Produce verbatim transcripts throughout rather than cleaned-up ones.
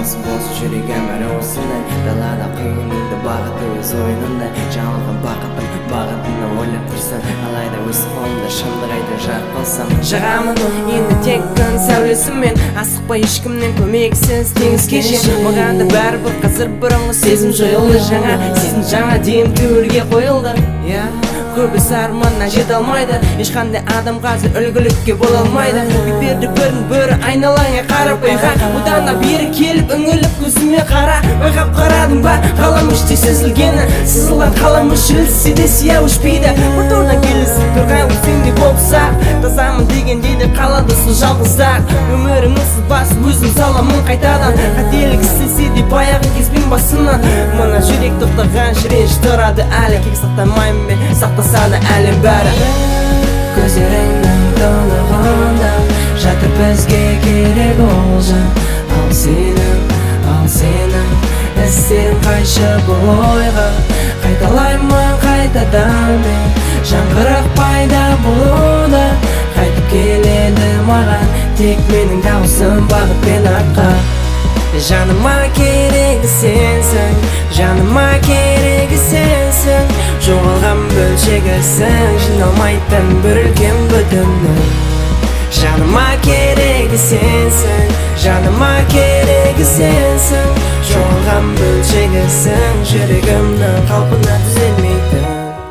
Nasıl bolsa жүрегім әр осындай далада қиын еді бағыты өз ойынындай жалған бақытым бағытымды ойлап тұрсам алайда өз қолымда шындық айтар жақ болсам жағамын енді тек күн сәулесімен асықпай ешкімнен көмексіз теңіз кеше маған да бәрібір қазір бұрынғы сезім жойылды жаңа сезім жаңа дем төрге қойылды көбісі арманына жете алмайды ешқандай адам қазір үлгілікке бола алмайды берді көрін бөрі айналаңа қарап байқа одан да бері келіп үңіліп көзіме қара байқап қарадың ба қалам іште сезілгені сызылған қалам ішілсе де сияу өшпейді бір тордан келісіп тұрған өзіңдей болсақ тазамын дегенде де қалады сол жалғыздық өмірімнің сызбасы өзім саламын қайтадан қателік істесе де баяғы кезбен басынан мына жүрек тоқтаған жиреніш тұрады әлі кек сақтамаймын мен сақтасады әлем бәрі көздеріңнің тұнығында жатыр бізге керек ол жан ал сенің ал сенің іздерің қайшы бұл ойға қайталаймын қайтадан мен жаңғырық пайда болуда қайтып келеді маған тек менің дауысым бағыт пен арқа жаныма керегі сенсің жаныма керегі сенсің жоғалған бөлшегісің жиналмайтын бір үлкен бүтіннің жаныма керегі сенсің жаныма керегі сенсің жоғалған бөлшегісің жүрегімнің қалпына түзелмейтін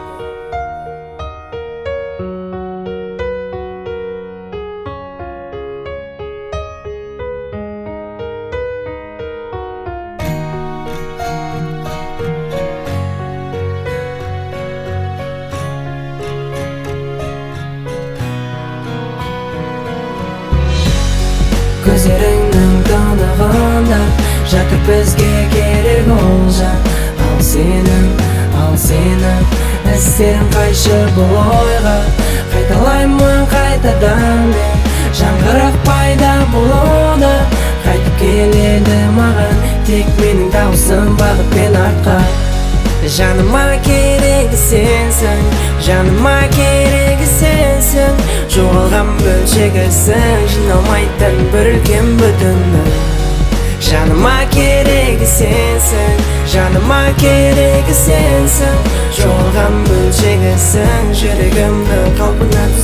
көздеріңнің тұнығында жатыр бізге керек ол жан ал сенің ал сенің іздерің қайшы бұл ойға қайталаймын қайтадан мен жаңғырық пайда болуда қайтып келеді маған тек менің дауысым бағыт пен арқа жаныма керегі сенсің жаныма керегі сенсің жоғалған бөлшегісің жиналмайтын бір үлкен бүтіннің жаныма керегі сенсің жаныма керегі сенсің жоғалған бөлшегісің жүрегімнің қалпына